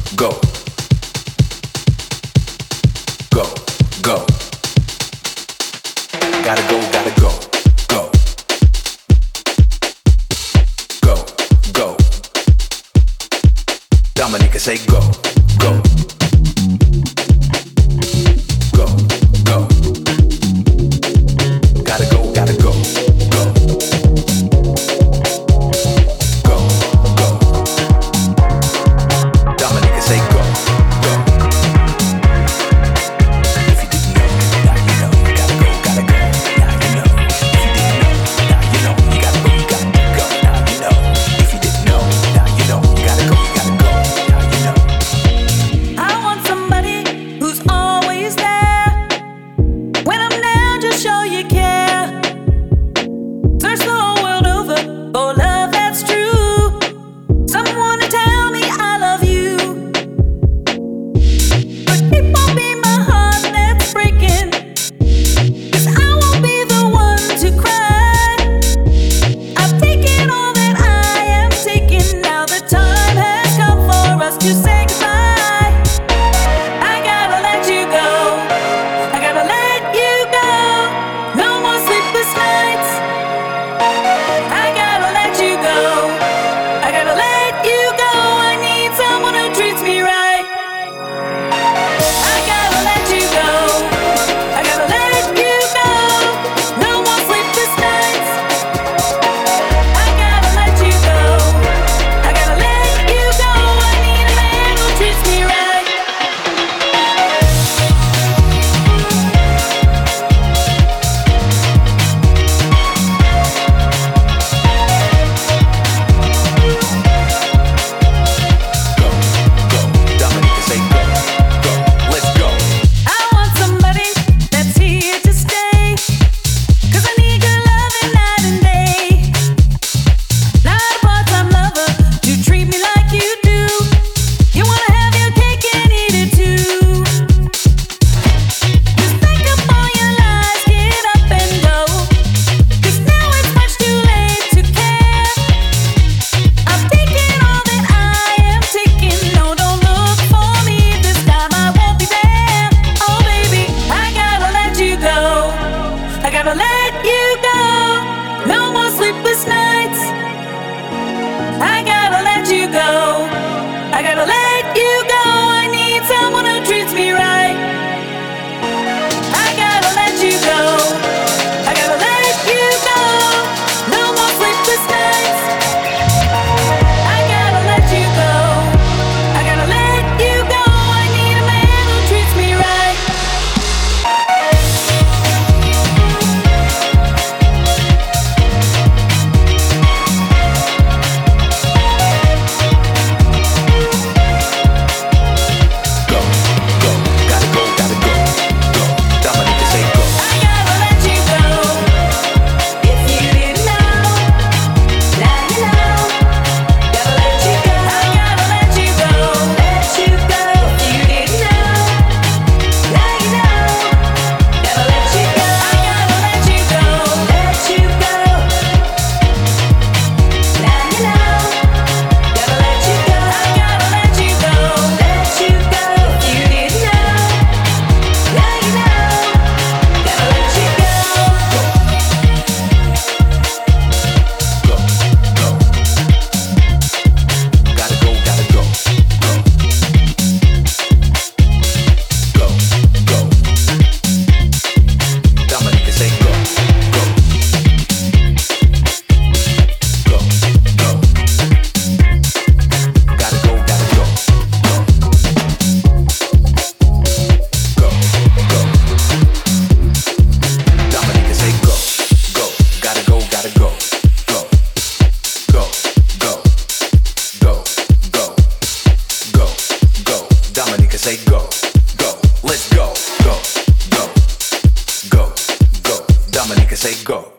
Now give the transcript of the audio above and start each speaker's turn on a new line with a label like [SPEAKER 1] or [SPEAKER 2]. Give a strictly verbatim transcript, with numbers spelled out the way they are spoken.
[SPEAKER 1] go, go, go. Gotta go, gotta go, go, go, go. Dominica say go, go, go, go. Gotta go, gotta go, go, go, go. Dominica say go, go. If you didn't know, now you know. Gotta go, gotta go, now you know. If you didn't know, now you know. You gotta go, you gotta go, now you know. If you didn't know, now you know. You gotta go, you gotta go, now you know.
[SPEAKER 2] I want somebody who's always there. When I'm down, just show you care. Search the whole world over for love that's true. Someone to tell me I love you. But it won't be my heart that's breaking, 'cause I won't be the one to cry. I've taken all that I am taking. Now the time has come for us to say goodbye. I gotta let you go. I gotta let you go. No more sleepless nights. I gotta let you go. I gotta let you go. I need someone who treats me right. I gotta let you go. I gotta let you go. No more sleepless nights. I gotta let you go. I gotta let you go. I need a man who treats me right.
[SPEAKER 1] Go, go. Dominica say go, go. Let's go.
[SPEAKER 2] I want somebody that's here to stay, 'cause I need your loving night and day. Not a part-time lover to treat me like you do. You wanna have your cake and eat it too. Just think up all your lies, get up and go, 'cause now it's much too late to care. I've taken all that I am taking. No, don't look for me this time. I won't be there. Oh baby, I gotta let you go. I gotta let you go. No more sleepless nights. I gotta let you go. I gotta let you go. I need someone who treats me right. I gotta let you go. I gotta let you go. No more sleepless nights. I gotta let you go. I gotta let you go. I need a man who treats me right.
[SPEAKER 1] Go, go. Gotta go, gotta go, go. Dominica say go.
[SPEAKER 2] I gotta let you go. If you didn't know, now you know. Gotta let you go. I gotta let you go. Let you go. If you didn't know, now you know. Gotta let you go. I gotta let you go. Let you go. Now you know. Gotta let you go. I gotta let you go. Let you go. If you didn't know, now you know. Gotta let you go.
[SPEAKER 1] Go, go. Gotta go, gotta go, go. Go, go. Dominica say go, go. Go, go. Gotta go, gotta go, go. Go, go. Dominica say go, go. Gotta go, gotta go, go. Go, go. Go, go. Go, go. Dominica say go, go. Let's go, go, go. Go, go. Dominica say go.